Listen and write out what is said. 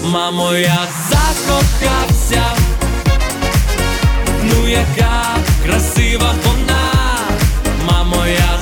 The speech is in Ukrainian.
Мамо, я закохався, ну яка красива вона, мамо, я